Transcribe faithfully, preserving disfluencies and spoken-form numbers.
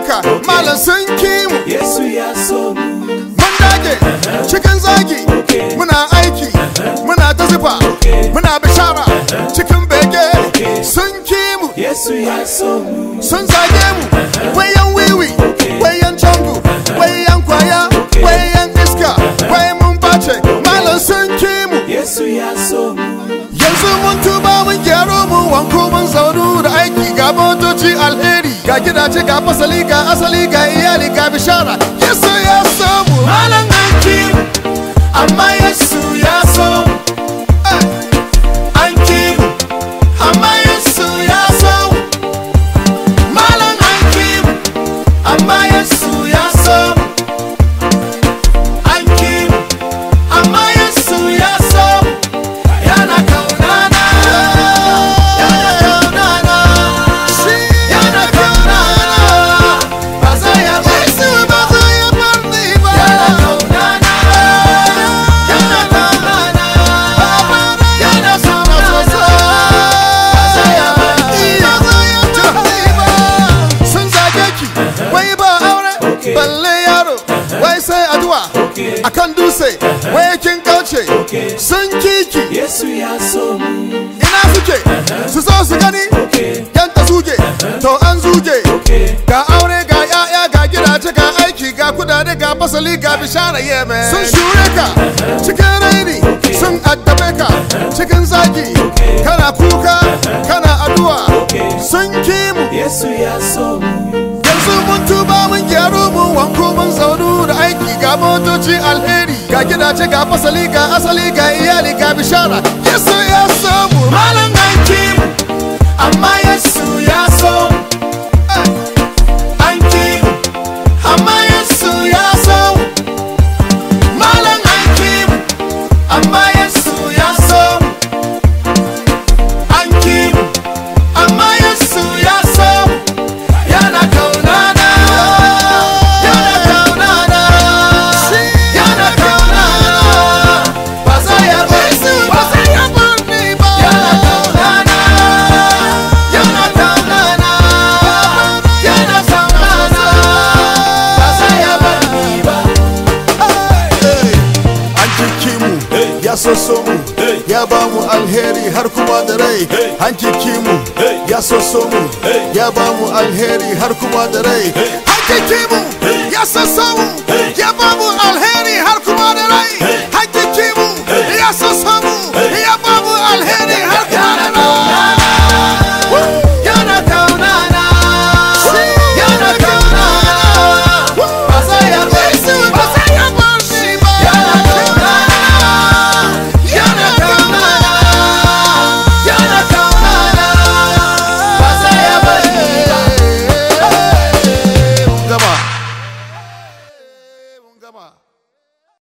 maka malam sun kimu. Yesu ya so mu. Mun dage cikin zagi muna aiki muna ta zufa muna bishara cikin bege sun kimu. Yesu ya so mu. Sun zage mu wayan wiwi wayan jangu wayan kwaya wayan iska wayan mun bace malam sun kimu. Yesu ya so mu. Yanzu mun tuba mun gyaro mu wanko mun zaunu da aiki ga motoci alheri ga gidaje ga fasali ga asali ga iyali ga bishara. Yesu ya so mu Malam an kimu, amma Yesu ya so mu. An kimu, amma Yesu ya so mu. Malam an kimu, amma Yesu ya so mu. An kimu, amma Yesu ya so mu. Yana kaunana, yana kaunana, yana kaunana. Ba zai ya bar Yesu ba zai ya bar ni ba. yana kaunana, yana kaunana, yana kaunana. Ba zai ya bar ni Ba zai ya bar ni ba. Sun zage ki wai ba aure balle yaro wai sai addu'a akan dutse wai kin kauce sun kiki. Yesu ya so mu. Ina suke su zo su gani yanta suke to an zuge ga aure ga yaya ga gidaje ga aiki ga kudade ga fasali ga bishara yeme. Sun shure ka cikin raini sun addabe ka cikin zagi kana kuka kana addu'a sun kimu. Yesu ya so mu. Yanzu mun tuba mun gyaro mun wanko mun zaunu da aiki ga motoci alheri ga gidaje ga fasali ga asali ga iyali ga bishara. Yesu ya so mu Malam an kimu, amma Yesu ya so mu. An kimu, amma Yesu ya so mu. Malam an kimu, amma Yesu ya so mu. An kimu, amma Yesu ya so mu. Yana kaunana, yana kaunana, yana kaunana. Ba zai ya bar ni ba. Yana kaunana, yana kaunana, yana kaunana. Ba zai ya bar ni ba. An kiki mu ya soso mu ya ba mu alheri har kuma da rai. An kiki mu ya soso mu ya ba mu alheri har kuma da rai. An kiki mu ya soso mu ya ba mu alheri har